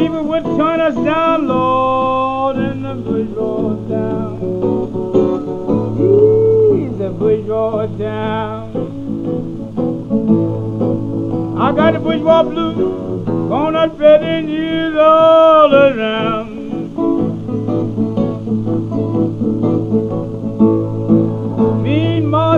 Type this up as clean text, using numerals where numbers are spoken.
people would turn us down, Lord, and the bush rolled down. The bush rolled down. I got the bourgeois blues, gonna fit in you, Lord.